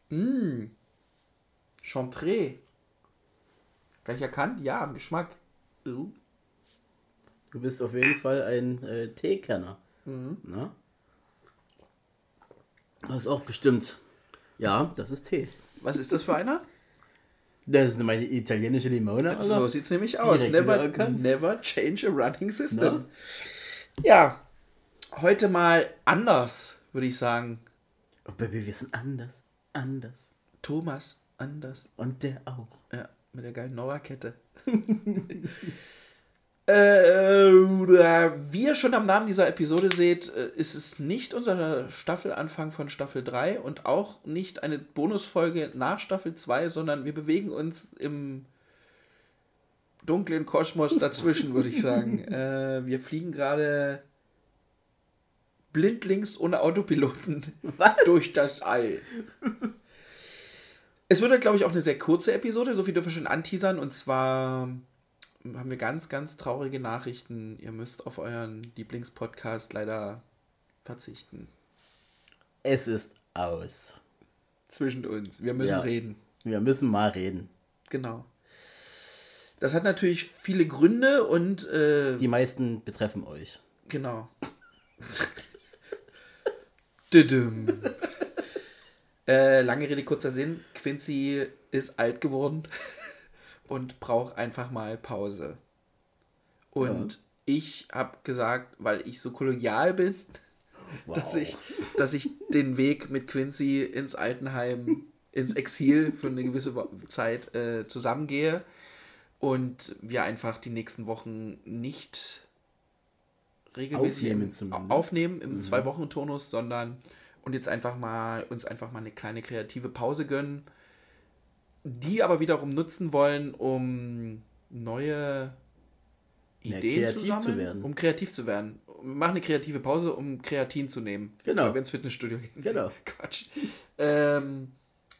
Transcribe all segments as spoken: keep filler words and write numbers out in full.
Mmh. Chantre. Gleich erkannt? Ja, am Geschmack. Uh. Du bist auf jeden Fall ein äh, Teekenner. Mhm. Na? Das ist auch bestimmt. Ja, das ist Tee. Was ist das für einer? Das ist meine italienische Limone. Alter. So sieht es nämlich aus. Direkt Never, wiedererkannt. never change a running system. Na? Ja, heute mal anders, würde ich sagen. Oh, Baby, wir sind anders. Anders. Thomas, anders. Und der auch. Ja, mit der geilen Nora-Kette. äh, wie ihr schon am Namen dieser Episode seht, ist es nicht unser Staffelanfang von Staffel drei und auch nicht eine Bonusfolge nach Staffel zwei, sondern wir bewegen uns im dunklen Kosmos dazwischen, würde ich sagen. äh, wir fliegen gerade blindlings ohne Autopiloten Was? durch das All. Es wird, glaube ich, auch eine sehr kurze Episode, so viel dürfen wir schon anteasern. Und zwar haben wir ganz, ganz traurige Nachrichten. Ihr müsst auf euren Lieblingspodcast leider verzichten. Es ist aus. Zwischen uns. Wir müssen Ja. reden. Wir müssen mal reden. Genau. Das hat natürlich viele Gründe und äh, Die meisten betreffen euch. genau. Düdüm. äh, lange Rede, kurzer Sinn. Quincy ist alt geworden und braucht einfach mal Pause. Und ja. ich habe gesagt, weil ich so kollegial bin, wow. dass, ich, dass ich den Weg mit Quincy ins Altenheim, ins Exil für eine gewisse Zeit äh, zusammengehe und wir einfach die nächsten Wochen nicht regelmäßig aufnehmen, im, aufnehmen im mhm. Zwei-Wochen-Turnus, sondern und jetzt einfach mal uns einfach mal eine kleine kreative Pause gönnen, die aber wiederum nutzen wollen, um neue Ideen ja, zu sammeln, zu werden. um kreativ zu werden. Wir machen eine kreative Pause, um Kreatin zu nehmen. Genau. Weil wir ins Fitnessstudio gehen. Genau. Quatsch. Ähm,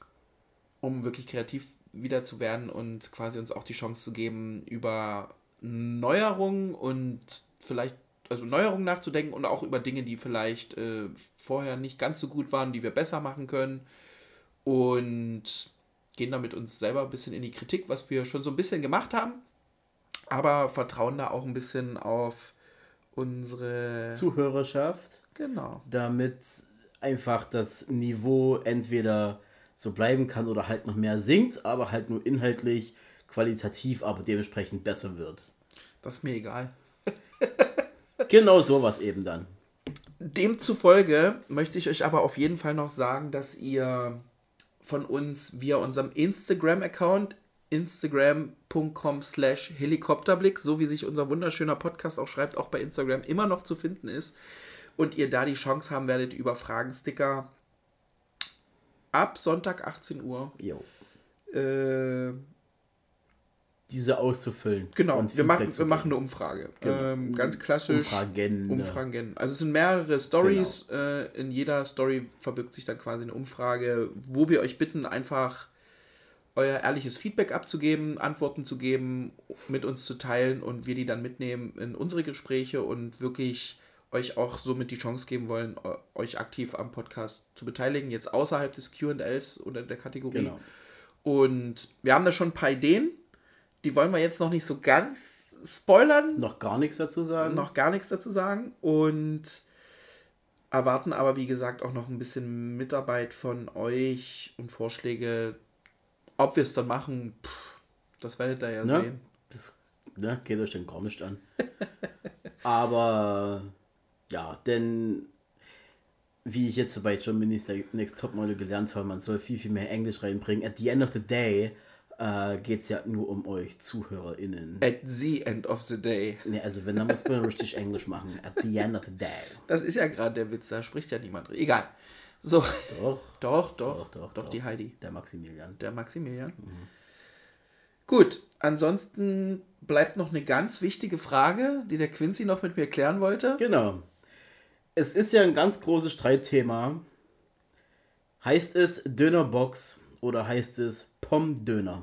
um wirklich kreativ wieder zu werden und quasi uns auch die Chance zu geben, über Neuerungen und vielleicht also Neuerungen nachzudenken und auch über Dinge, die vielleicht äh, vorher nicht ganz so gut waren, die wir besser machen können. Und gehen damit uns selber ein bisschen in die Kritik, was wir schon so ein bisschen gemacht haben. Aber vertrauen da auch ein bisschen auf unsere Zuhörerschaft. Genau. Damit einfach das Niveau entweder so bleiben kann oder halt noch mehr sinkt, aber halt nur inhaltlich, qualitativ, aber dementsprechend besser wird. Das ist mir egal. Genau sowas eben dann. Demzufolge möchte ich euch aber auf jeden Fall noch sagen, dass ihr von uns via unserem Instagram-Account instagram punkt com slash helikopterblick, so wie sich unser wunderschöner Podcast auch schreibt, auch bei Instagram immer noch zu finden ist und ihr da die Chance haben werdet, über Fragensticker ab Sonntag achtzehn Uhr jo. Äh, diese auszufüllen. Genau, und wir, machen, wir machen eine Umfrage. Genau. Ähm, ganz klassisch. Umfragen. Umfragen. Also es sind mehrere Stories. Genau. Äh, in jeder Story verbirgt sich dann quasi eine Umfrage, wo wir euch bitten, einfach euer ehrliches Feedback abzugeben, Antworten zu geben, mit uns zu teilen und wir die dann mitnehmen in unsere Gespräche und wirklich euch auch somit die Chance geben wollen, euch aktiv am Podcast zu beteiligen, jetzt außerhalb des Q and A's oder der Kategorie. Genau. Und wir haben da schon ein paar Ideen. Die wollen wir jetzt noch nicht so ganz spoilern. Noch gar nichts dazu sagen. Noch gar nichts dazu sagen. Und erwarten aber, wie gesagt, auch noch ein bisschen Mitarbeit von euch und Vorschläge. Ob wir es dann machen, pff, das werdet ihr ja ne? sehen. Das ne, geht euch dann gar nicht an. Aber ja, denn wie ich jetzt bei Germany's Next Topmodel gelernt habe, man soll viel, viel mehr Englisch reinbringen. At the end of the day Uh, geht es ja nur um euch ZuhörerInnen. At the end of the day. Ne, also wenn, dann muss man richtig Englisch machen. At the end of the day. Das ist ja gerade der Witz, da spricht ja niemand. Egal. So. Doch. Doch, doch. Doch, doch, doch, doch. Die Heidi. Der Maximilian. Der Maximilian. Mhm. Gut, ansonsten bleibt noch eine ganz wichtige Frage, die der Quincy noch mit mir klären wollte. Genau. Es ist ja ein ganz großes Streitthema. Heißt es Dönerbox oder heißt es Pommdöner?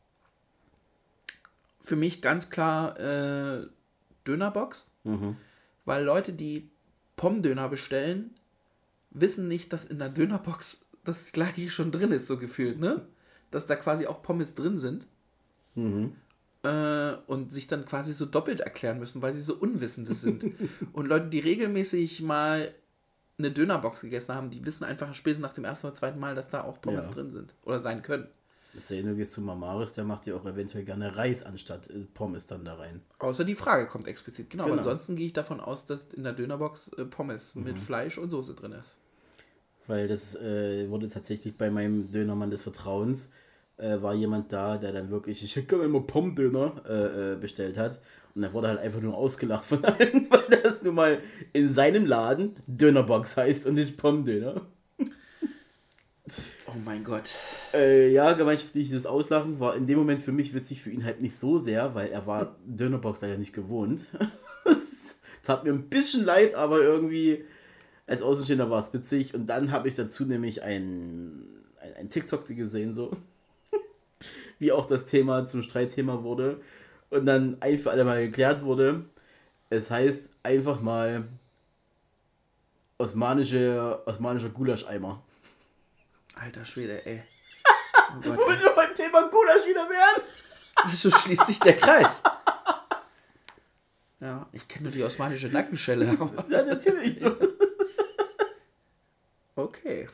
Für mich ganz klar äh, Dönerbox, mhm. weil Leute, die Pommdöner bestellen, wissen nicht, dass in der Dönerbox das gleiche schon drin ist, so gefühlt, ne? Dass da quasi auch Pommes drin sind. Mhm. Äh, und sich dann quasi so doppelt erklären müssen, weil sie so Unwissende sind. Und Leute, die regelmäßig mal eine Dönerbox gegessen haben, die wissen einfach spätestens nach dem ersten oder zweiten Mal, dass da auch Pommes Ja. drin sind. Oder sein können. Das du gehst zu Mamaris, der macht ja auch eventuell gerne Reis anstatt äh, Pommes dann da rein. Außer die Frage kommt explizit. Genau, Genau. aber ansonsten gehe ich davon aus, dass in der Dönerbox äh, Pommes mhm. mit Fleisch und Soße drin ist. Weil das äh, wurde tatsächlich bei meinem Dönermann des Vertrauens, äh, war jemand da, der dann wirklich, ich hätte gerne immer Pommdöner äh, äh, bestellt hat. Und er wurde halt einfach nur ausgelacht von allen, weil das nun mal in seinem Laden Dönerbox heißt und nicht Pommdöner. Oh mein Gott. Äh, ja, gemeinschaftliches Auslachen war in dem Moment für mich witzig, für ihn halt nicht so sehr, weil er war Dönerbox leider nicht gewohnt. Es tat mir ein bisschen leid, aber irgendwie als Außenstehender war es witzig. Und dann habe ich dazu nämlich ein, ein, ein TikTok gesehen, so wie auch das Thema zum Streitthema wurde. Und dann ein für alle Mal geklärt wurde, es heißt einfach mal osmanische, osmanischer Gulascheimer. Alter Schwede, ey. Oh Gott, womit wir beim Thema Gulasch wieder werden? Wieso schließt sich der Kreis? Ja, ich kenne nur die osmanische Nackenschelle. Aber ja, natürlich. So. Okay.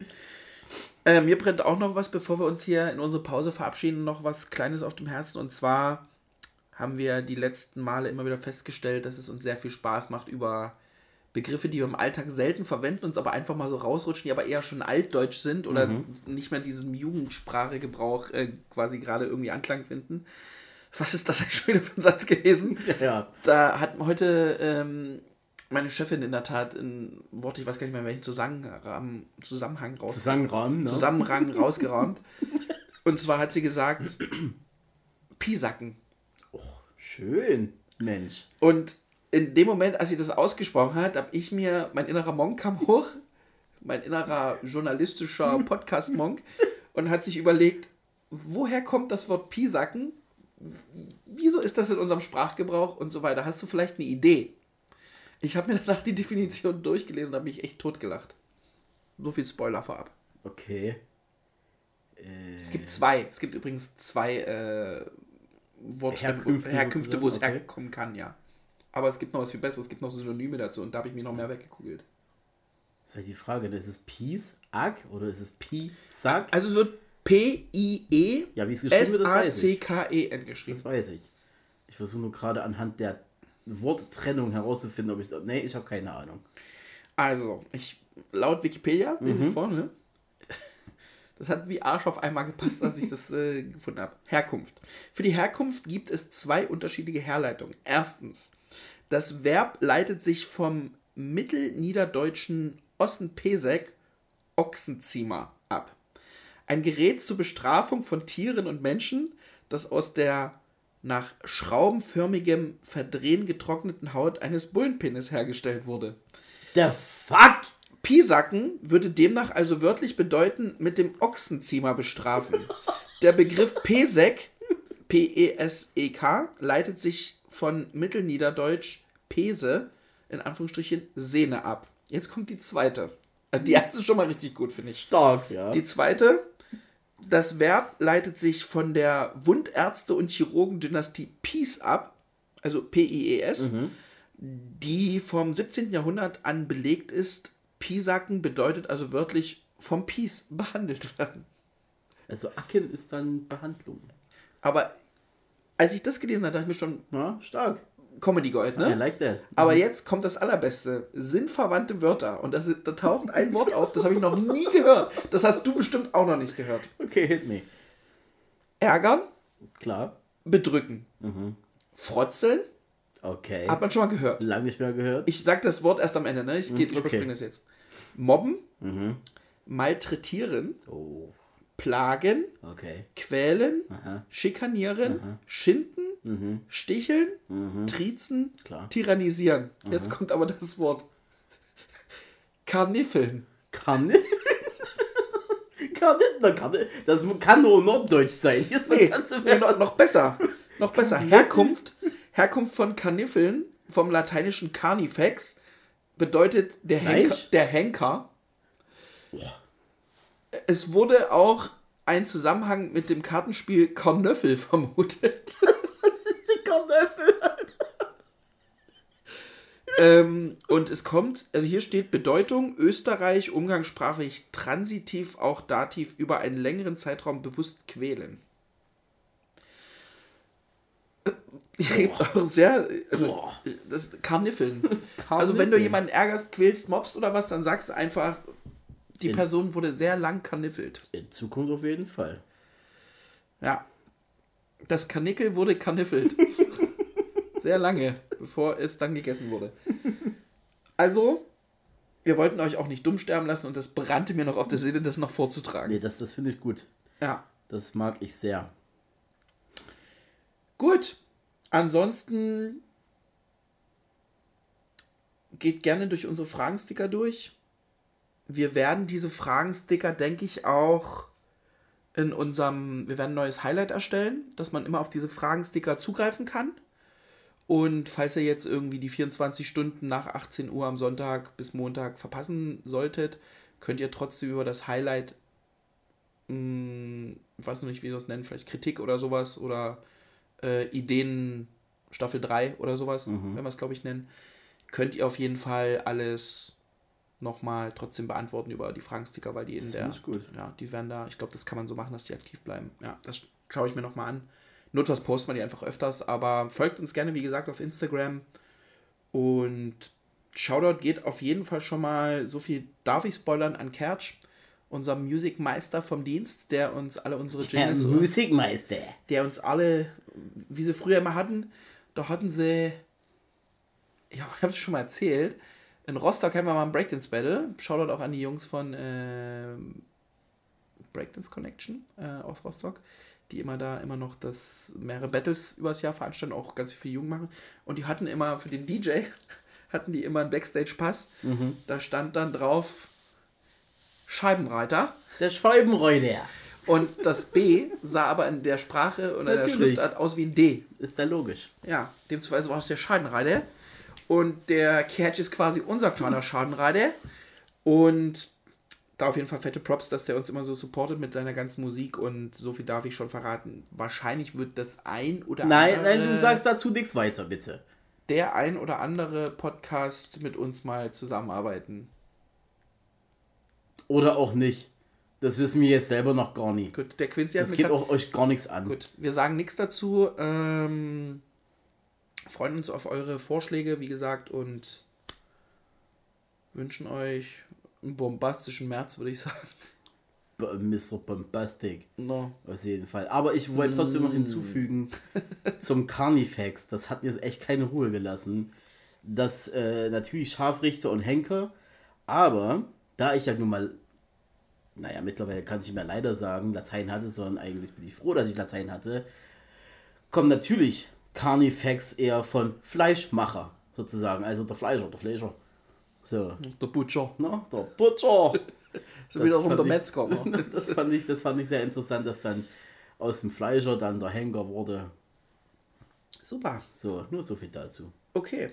Äh, mir brennt auch noch was, bevor wir uns hier in unsere Pause verabschieden, noch was Kleines auf dem Herzen. Und zwar haben wir die letzten Male immer wieder festgestellt, dass es uns sehr viel Spaß macht, über Begriffe, die wir im Alltag selten verwenden, uns aber einfach mal so rausrutschen, die aber eher schon altdeutsch sind oder mhm. nicht mehr diesem Jugendsprachegebrauch äh, quasi gerade irgendwie Anklang finden. Was ist das eigentlich schon wieder für ein Satz gewesen? Ja. Da hat heute ähm, meine Chefin in der Tat ein Wort, ich weiß gar nicht mehr, in welchen Zusammenhang, Zusammenhang raus Zusammenrahmen, ne? Zusammenhang rausgeräumt. Und zwar hat sie gesagt, Piesacken. Oh, schön, Mensch. Und in dem Moment, als sie das ausgesprochen hat, habe ich mir, mein innerer Monk kam hoch, mein innerer journalistischer Podcast-Monk, und hat sich überlegt, woher kommt das Wort Piesacken? Wieso ist das in unserem Sprachgebrauch und so weiter? Hast du vielleicht eine Idee? Ich habe mir danach die Definition durchgelesen und habe mich echt totgelacht. So viel Spoiler vorab. Okay. Äh, es gibt zwei. Es gibt übrigens zwei äh, Wort- Herkünfte, Herkünfte, wo es okay. herkommen kann, ja. Aber es gibt noch was viel Besseres. Es gibt noch Synonyme dazu und da habe ich mir noch mehr weggekugelt. Das ist halt die Frage, ist es Pies, Ag oder ist es Pi-Sack? Also es wird P I E S A C K E N geschrieben. Das weiß ich. Ich versuche nur gerade anhand der Worttrennung herauszufinden, ob ich... Nee, ich habe keine Ahnung. Also, ich laut Wikipedia, lese Mhm. ich vor, ne? Das hat wie Arsch auf einmal gepasst, dass ich das äh, gefunden habe. Herkunft. Für die Herkunft gibt es zwei unterschiedliche Herleitungen. Erstens, das Verb leitet sich vom mittelniederdeutschen Ossenpesek, Ochsenziemer, ab. Ein Gerät zur Bestrafung von Tieren und Menschen, das aus der nach schraubenförmigem Verdrehen getrockneten Haut eines Bullenpenis hergestellt wurde. The fuck? Piesacken würde demnach also wörtlich bedeuten, mit dem Ochsenziemer bestrafen. Der Begriff Pesek, P E S E K, leitet sich von Mittelniederdeutsch Pese, in Anführungsstrichen Sehne ab. Jetzt kommt die zweite. Die erste ist schon mal richtig gut, finde ich. Stark, ja. Die zweite, das Verb leitet sich von der Wundärzte- und Chirurgendynastie Pies ab, also P I E S, Mhm. die vom siebzehnten Jahrhundert an belegt ist. Piesacken bedeutet also wörtlich vom Pies behandelt werden. Also Acken ist dann Behandlung. Aber als ich das gelesen habe, dachte ich mir schon, Ja, stark. Comedy Gold, ne? I like that. Aber Mhm. jetzt kommt das Allerbeste. Sinnverwandte Wörter. Und das, da taucht ein Wort auf, das habe ich noch nie gehört. Das hast du bestimmt auch noch nicht gehört. Okay, hit me. Ärgern, Klar. bedrücken. Mhm. Frotzeln, Okay. hat man schon mal gehört. Lang nicht mehr gehört. Ich sag das Wort erst am Ende, ne? Ich, geh, ich Okay. überspringe das jetzt. Mobben, Mhm. malträtieren, Oh, plagen, okay. quälen, Aha. schikanieren, Aha. schinden, Mhm. sticheln, Mhm. triezen, Klar. tyrannisieren. Jetzt kommt aber das Wort Karniffeln. Kann nicht. kann nicht. Na, kann nicht. Das kann nur Norddeutsch sein. Jetzt Nee, kannst du nee noch, noch besser. Noch besser. Herkunft, Herkunft von Karniffeln, vom lateinischen Carnifex, bedeutet der Fleisch? Henker. Der Henker. Es wurde auch ein Zusammenhang mit dem Kartenspiel Karnöffel vermutet. Die Karnöffel. ähm, und es kommt, also hier steht Bedeutung, Österreich, umgangssprachlich transitiv, auch dativ, über einen längeren Zeitraum bewusst quälen. Hier gibt es auch sehr, also Boah. das Karniffeln. Karniffeln. Also wenn du jemanden ärgerst, quälst, mobst oder was, dann sagst du einfach, die In- Person wurde sehr lang karniffelt. In Zukunft auf jeden Fall. Ja. Das Karnickel wurde karniffelt. Sehr lange, bevor es dann gegessen wurde. Also, wir wollten euch auch nicht dumm sterben lassen und das brannte mir noch auf der Seele, das noch vorzutragen. Nee, das, das finde ich gut. Ja. Das mag ich sehr. Gut. Ansonsten geht gerne durch unsere Fragensticker durch. Wir werden diese Fragensticker, denke ich, auch in unserem, wir werden ein neues Highlight erstellen, dass man immer auf diese Fragensticker zugreifen kann. Und falls ihr jetzt irgendwie die vierundzwanzig Stunden nach achtzehn Uhr am Sonntag bis Montag verpassen solltet, könnt ihr trotzdem über das Highlight, mh, ich weiß noch nicht, wie wir das nennen, vielleicht Kritik oder sowas oder äh, Ideen Staffel drei oder sowas, Mhm. wenn wir es, glaube ich, nennen, könnt ihr auf jeden Fall alles nochmal trotzdem beantworten über die Fragensticker, weil die in Das der, finde ich gut. ja, die werden da, ich glaube, das kann man so machen, dass die aktiv bleiben. Ja, das schaue ich mir nochmal an. Notfalls posten wir die einfach öfters, aber folgt uns gerne, wie gesagt, auf Instagram und Shoutout geht auf jeden Fall schon mal, so viel darf ich spoilern, an Kertsch, unser Musikmeister vom Dienst, der uns alle unsere Herr Jingles, Musikmeister. der uns alle, wie sie früher immer hatten, da hatten sie, ich habe es schon mal erzählt, in Rostock haben wir mal ein Breakdance Battle. Shoutout auch an die Jungs von äh, Breakdance Connection äh, aus Rostock, die immer da immer noch das mehrere Battles übers Jahr veranstalten, auch ganz viel Jugend machen. Und die hatten immer für den D J, hatten die immer einen Backstage-Pass. Mhm. Da stand dann drauf Scheibenreiter. Der Scheibenreuter. Und das B sah aber in der Sprache oder in der Natürlich. Schriftart aus wie ein D. Ist ja logisch. Ja, demzufolge war es der Schadenreiter. Und der Kertsch ist quasi unser kleiner Schadenreiter. Und da auf jeden Fall fette Props, dass der uns immer so supportet mit seiner ganzen Musik. Und so viel darf ich schon verraten. Wahrscheinlich wird das ein oder Nein, andere... nein, du sagst dazu nichts weiter, bitte. Der ein oder andere Podcast mit uns mal zusammenarbeiten. Oder auch nicht. Das wissen wir jetzt selber noch gar nicht. Gut, der Quincy hat Das mir geht gesagt- auch euch gar nichts an. Gut, wir sagen nichts dazu. Ähm, freuen uns auf eure Vorschläge, wie gesagt, und wünschen euch einen bombastischen März, würde ich sagen. B- Mister Bombastic. No. Auf jeden Fall. Aber ich wollte trotzdem noch hinzufügen zum Carnifex. Das hat mir jetzt echt keine Ruhe gelassen. Das äh, natürlich Scharfrichter und Henker. Aber da ich ja nun mal, naja, mittlerweile kann ich mir leider sagen, Latein hatte, sondern eigentlich bin ich froh, dass ich Latein hatte, kommt natürlich Carnifex eher von Fleischmacher, sozusagen. Also der Fleischer, der Fleischer. So, Der Butcher. ne? Der Butcher. So wiederum fand der ich- Metzger. Ne? Das fand, ich, das fand ich sehr interessant, dass dann aus dem Fleischer dann der Henker wurde. Super. So, nur so viel dazu. Okay.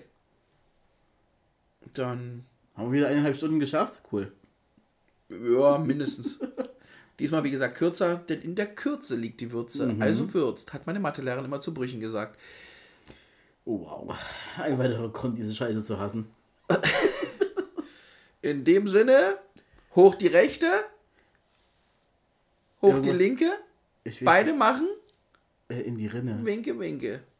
Dann, Haben wir wieder eineinhalb Stunden geschafft? Cool. ja, mindestens. Diesmal, wie gesagt, kürzer, denn in der Kürze liegt die Würze. Also würzt, hat meine Mathelehrerin immer zu Brüchen gesagt. Oh, wow. Ein weiterer Grund, diese Scheiße zu hassen. In dem Sinne, hoch die rechte, hoch die Irgendwas- linke, Ich will beide machen, äh, in die Rinne. winke, winke.